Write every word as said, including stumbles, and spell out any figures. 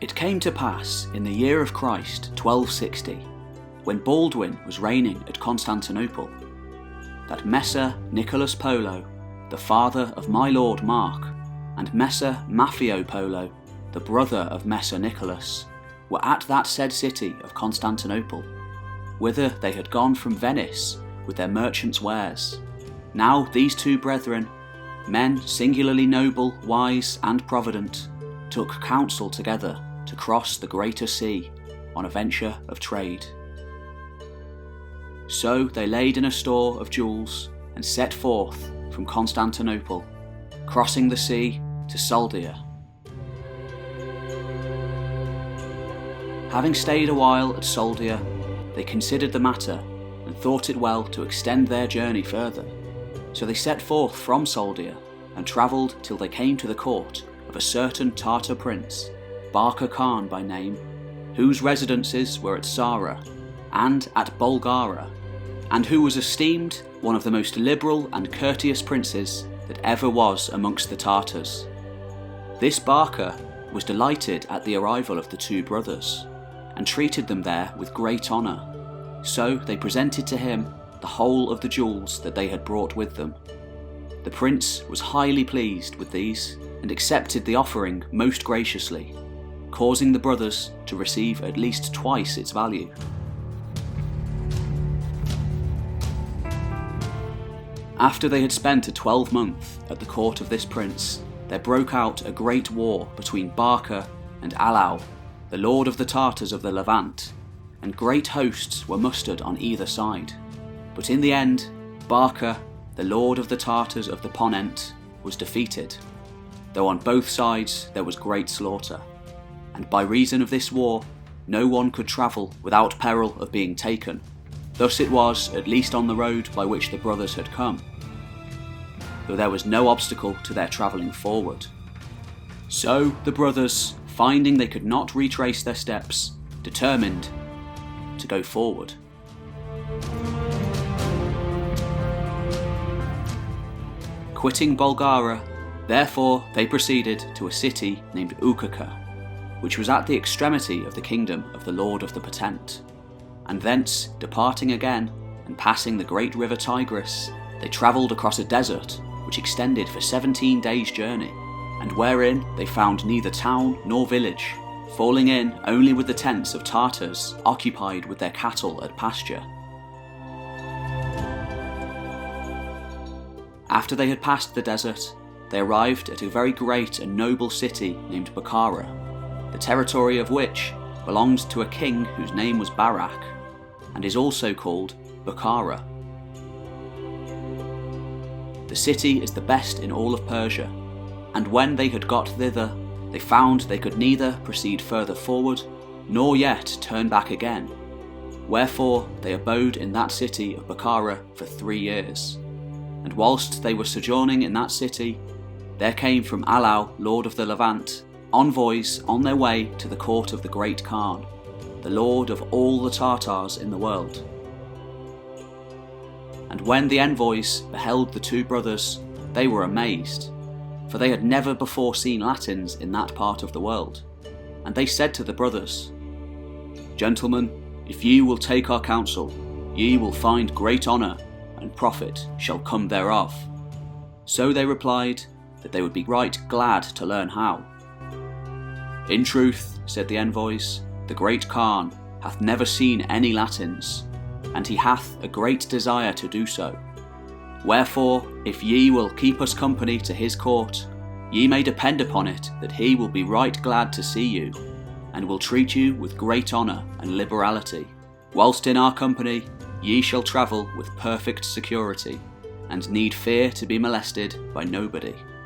It came to pass in the year of Christ twelve sixty, when Baldwin was reigning at Constantinople, that Messer Nicholas Polo, the father of my lord Mark, and Messer Maffeo Polo, the brother of Messer Nicholas, were at that said city of Constantinople, whither they had gone from Venice with their merchants' wares. Now these two brethren, men singularly noble, wise, and provident, took counsel together to cross the greater sea on a venture of trade. So they laid in a store of jewels and set forth from Constantinople, crossing the sea to Saldia. Having stayed a while at Saldia, they considered the matter and thought it well to extend their journey further. So they set forth from Saldia and travelled till they came to the court of a certain Tartar prince, Barca Khan by name, whose residences were at Sara and at Bulgara, and who was esteemed one of the most liberal and courteous princes that ever was amongst the Tartars. This Barca was delighted at the arrival of the two brothers, and treated them there with great honour. So they presented to him the whole of the jewels that they had brought with them. The prince was highly pleased with these, and accepted the offering most graciously, causing the brothers to receive at least twice its value. After they had spent a twelvemonth at the court of this prince, there broke out a great war between Barca and Alau, the lord of the Tartars of the Levant, and great hosts were mustered on either side. But in the end, Barca, the lord of the Tartars of the Ponent, was defeated, though on both sides there was great slaughter, and by reason of this war, no one could travel without peril of being taken. Thus it was, at least on the road by which the brothers had come, though there was no obstacle to their travelling forward. So the brothers, finding they could not retrace their steps, determined to go forward. Quitting Bulgara, therefore they proceeded to a city named Ukaka, which was at the extremity of the kingdom of the Lord of the Potent, and thence departing again and passing the great river Tigris, they travelled across a desert which extended for seventeen days' journey, and wherein they found neither town nor village, falling in only with the tents of Tartars occupied with their cattle at pasture. After they had passed the desert, they arrived at a very great and noble city named Bukhara, the territory of which belonged to a king whose name was Barak, and is also called Bukhara. The city is the best in all of Persia, and when they had got thither, they found they could neither proceed further forward, nor yet turn back again. Wherefore they abode in that city of Bukhara for three years. And whilst they were sojourning in that city, there came from Alau, lord of the Levant, envoys on their way to the court of the great Khan, the lord of all the Tartars in the world. And when the envoys beheld the two brothers, they were amazed, for they had never before seen Latins in that part of the world. And they said to the brothers, "Gentlemen, if ye will take our counsel, ye will find great honour, and profit shall come thereof." So they replied that they would be right glad to learn how. "In truth," said the envoys, "the great Khan hath never seen any Latins, and he hath a great desire to do so. Wherefore, if ye will keep us company to his court, ye may depend upon it that he will be right glad to see you, and will treat you with great honour and liberality. Whilst in our company, ye shall travel with perfect security, and need fear to be molested by nobody."